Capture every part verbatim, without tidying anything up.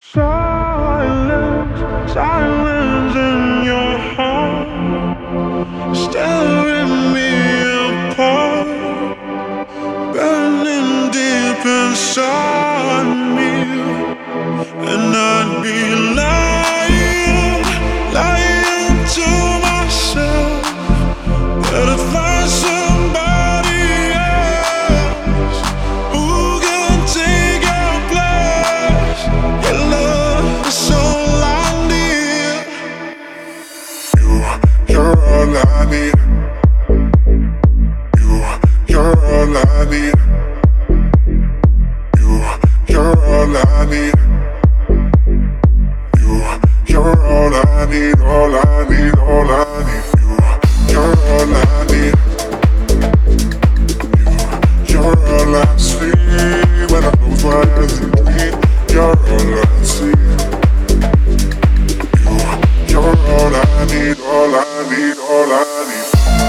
Silence, silence in your heart, staring me apart, burning deep inside me. And I'd be lying, lying to myself that I'd find somebody else who can take your place. Your love is so lonely. You, you're all I need. You, you're all I need. You, you're all I need. You, you're all I need, all I need, all I need. You, you're all I need. You, you're all I see when I close my eyes and dream. You're all I see. You, you're all I need, all I need, all I need.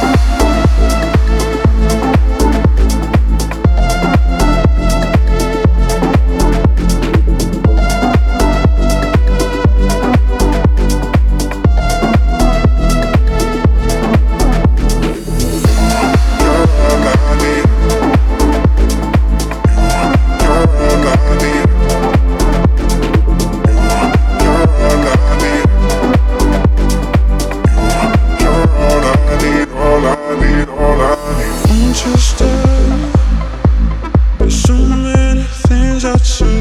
There's so many things I'd say.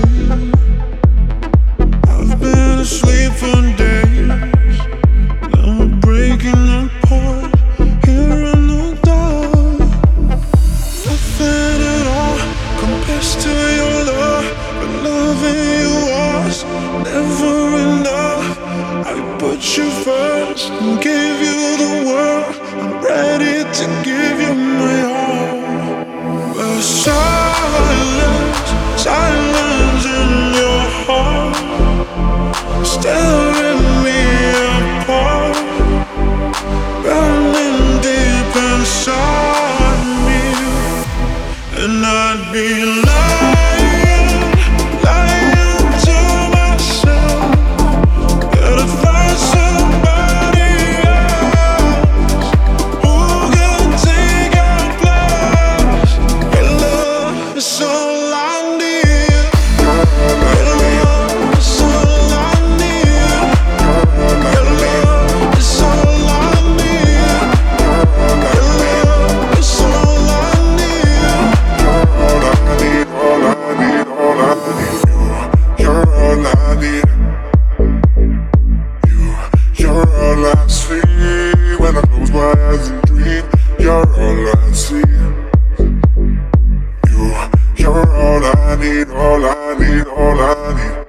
I've been asleep for days. Now we're breaking apart here in the dark. Nothing at all compares to your love, but loving you was never enough. I put you first and gave you the world. I'm ready to give you my all. But silence, silence in your heart, staring me apart, burning deep inside me. And I'd be lying, lying to myself that I'd find somebody else who can take your place. Your love is so lonely. Your love is so lonely. Your love is so lonely. Your love is so lonely. All I need, all I need, all I need. You, you're all I need. You, you're all I see when I close my eyes and dream. You're all I see. You, you're all I need, all I need, all I need.